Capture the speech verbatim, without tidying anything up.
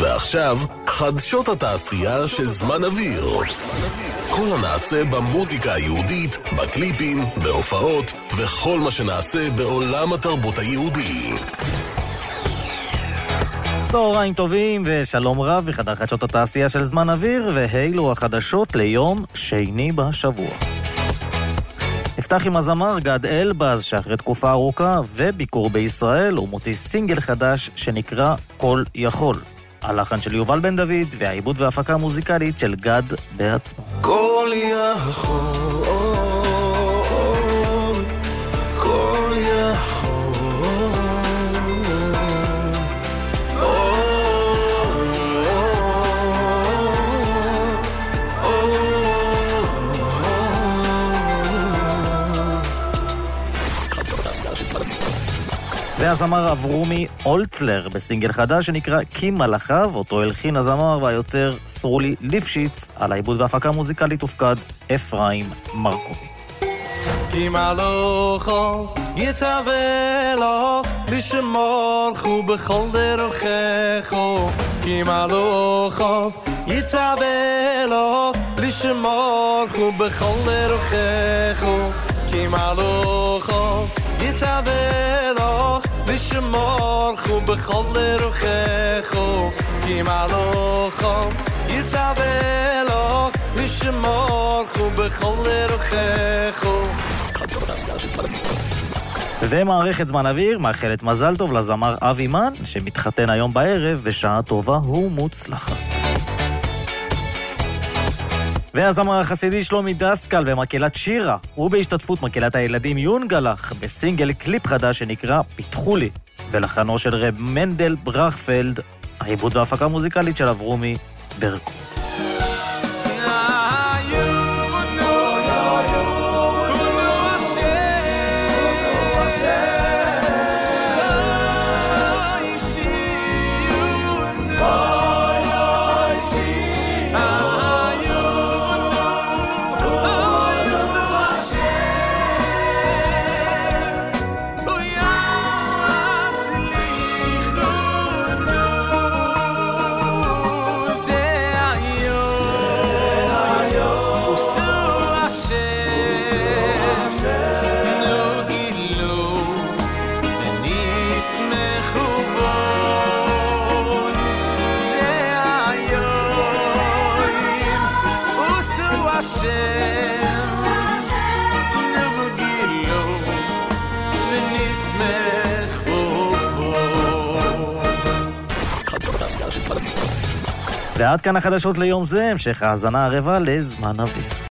ועכשיו, חדשות התעשייה של זמן אוויר. כל הנעשה במוזיקה היהודית, בקליפים, בהופעות, וכל מה שנעשה בעולם התרבות היהודי. צהריים טובים ושלום רב בחדר חדשות התעשייה של זמן אוויר, והילו החדשות ליום שני בשבוע. נפתח עם הזמר גד אלבז, שאחרי תקופה ארוכה וביקור בישראל הוא מוציא סינגל חדש שנקרא כל יכול. הלחן של יובל בן דוד והעיבוד וההפקה המוזיקלית של גד בעצמו. כל יכול, כל יכול, והזמר אברומי אולצלר בסינגל חדש שנקרא כי מלאכיו, אותו הלחין הזמר והיוצר סרולי ליפשיץ. על העיבוד וההפקה המוזיקלית הופקד אפרים מרקובי. כי מלאכיו יצווה לך לשמור בכל דרכך, כי מלאכיו יצווה לך לשמור בכל דרכך, כי מלאכיו יצווה לך לשמור בכל דרכך, כי מלאכיו יצווה לך לשמור בכל דרכך. ומערכת זמן אוויר מאחלת מזל טוב לזמר אבי מן שמתחתן היום בערב בשעה טובה ומוצלחת. והזמר החסידי שלומי דסקל ומקהלת שירה, הוא בהשתתפות מקהלת הילדים יונגלח בסינגל קליפ חדש שנקרא פיתחו לי, ולחנו של רב מנדל ברכפלד, העיבוד וההפקה המוזיקלית של אברומי ברקו. ועד כאן החדשות ליום זה, המשך ההאזנה הרבה לזמן אוויר.